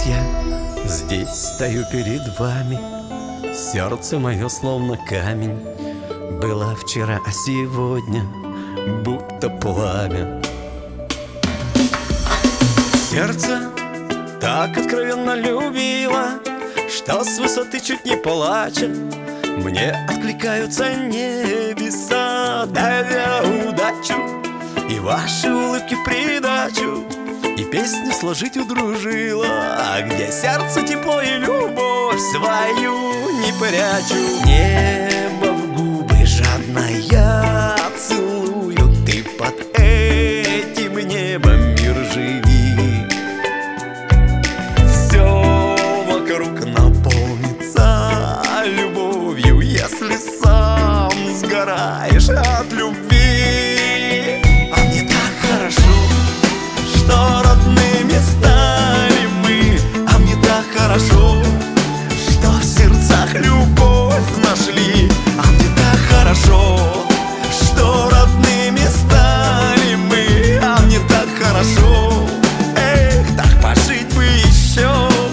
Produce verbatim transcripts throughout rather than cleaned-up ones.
я здесь стою перед вами. Сердце мое словно камень. Было вчера, а сегодня будто пламя. Сердце так откровенно любило, что с высоты чуть не плача мне откликаются небеса, давя удачу и ваши улыбки в придачу. И песню сложить удружила, а где сердце тепло и любовь свою не прячу. Небо в губы жадно я целую, ты под этим небом мир живи. Все вокруг наполнится любовью, если сам сгораешь от любви. А мне так хорошо, что родными стали мы. А мне так хорошо, что в сердцах любовь нашли. А мне так хорошо, что родными стали мы. А мне так хорошо, эх, так пожить бы еще.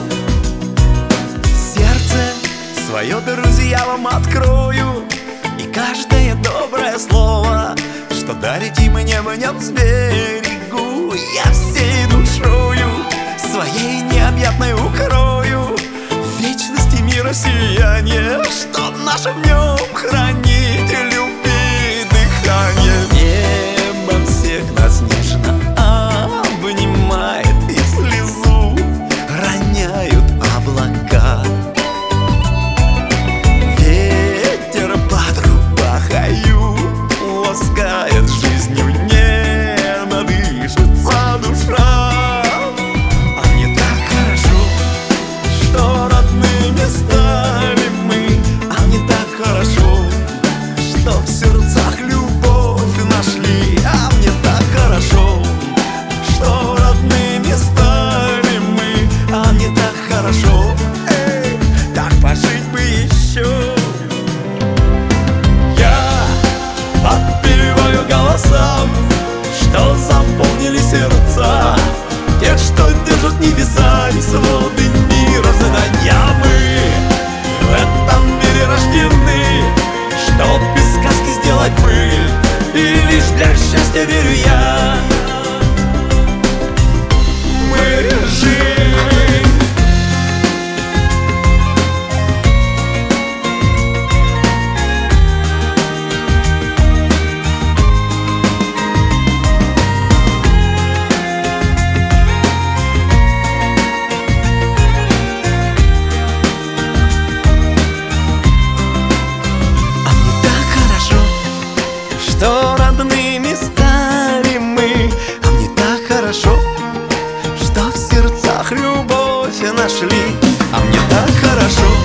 Сердце свое друзья вам открою, и каждое доброе слово, что дарите мне, мне сберегу. Я всей душою своей необъятной укрою в вечности мира сияние, чтоб наше в нем хранить любви дыхание. Небо всех нас нежно обнимает, и слезу роняют облака. Ветер под рубахою ласкает жизнью, нежно дышится душа. А мне так хорошо, что родными стали мы. А мне так хорошо, что в сердцах любовь нашли. А мне так хорошо, что родными стали мы. А мне так хорошо, эй, так пожить бы еще. Я подпеваю голосам, что заполнили сердца тех, что держат небеса и своды мира задания. Мы в этом мире рождены, чтоб из сказки сделать пыль, и лишь для счастья верю я мы живы. Что родными стали мы. А мне так хорошо, что в сердцах любовь нашли. А мне так хорошо,